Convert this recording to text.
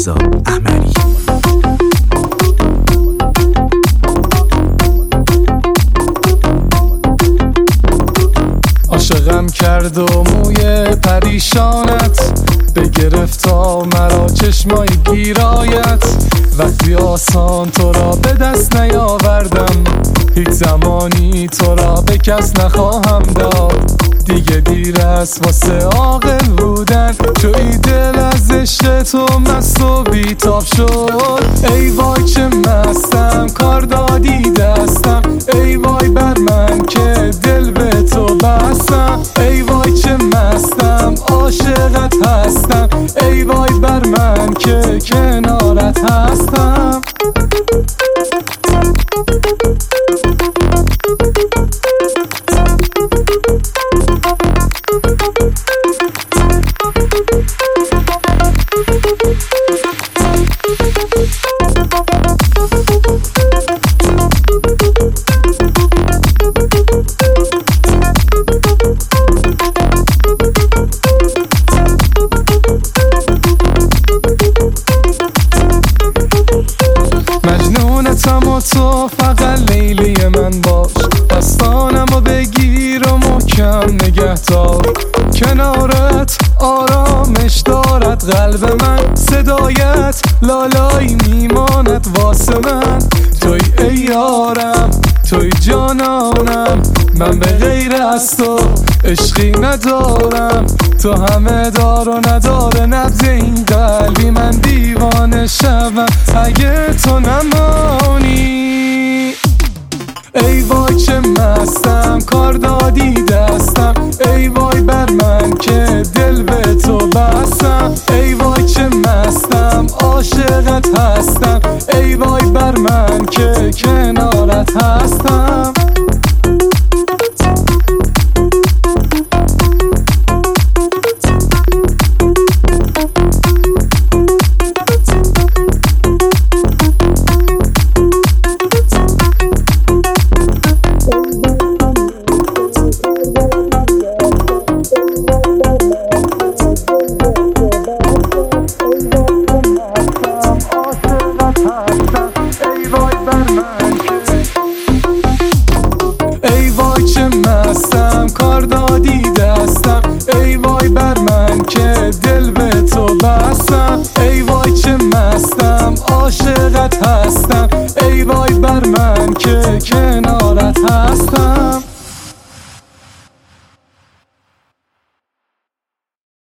رضا احمدی. عاشقم کرد و موی پریشانت بگرفت تا مرا چشمای گیرایت. وقتی آسان تو را به دست نیاوردم، هیچ زمانی تو را به کس نخواهم داد. دیگه دیر است واسه عاقل بودن، چوی دل از عشق تو مست و بیتاب شد. ای وای چه مستم، کار دادی دستم، ای وای بر من که دل به تو بستم. ای وای چه مستم، عاشقت هستم، ای وای بر من که کنارت هستم. مجنونتم و تو فقط لیلی من باش، دستانم و بگیر و محکم نگه دار. کنارت آرامش دارد قلب من، صدایت لالایی میماند واسه من. توی ای یارم، توی جانانم، من به غیر از تو عشقی ندارم. تو همه دار و نداره نبض این قلبی، من دیوانه شوم اگه تو نمانی. ای وای چه مستم، کار دادی دستم، ای وای بر من که دل به تو بستم. ای وای چه مستم، عاشقت هستم، ای وای بر من که کنارت هستم. ای وای چه مستم، کار دادی دستم، ای وای بر من که دل به تو بستم. ای وای چه مستم، عاشقت هستم، ای وای بر من که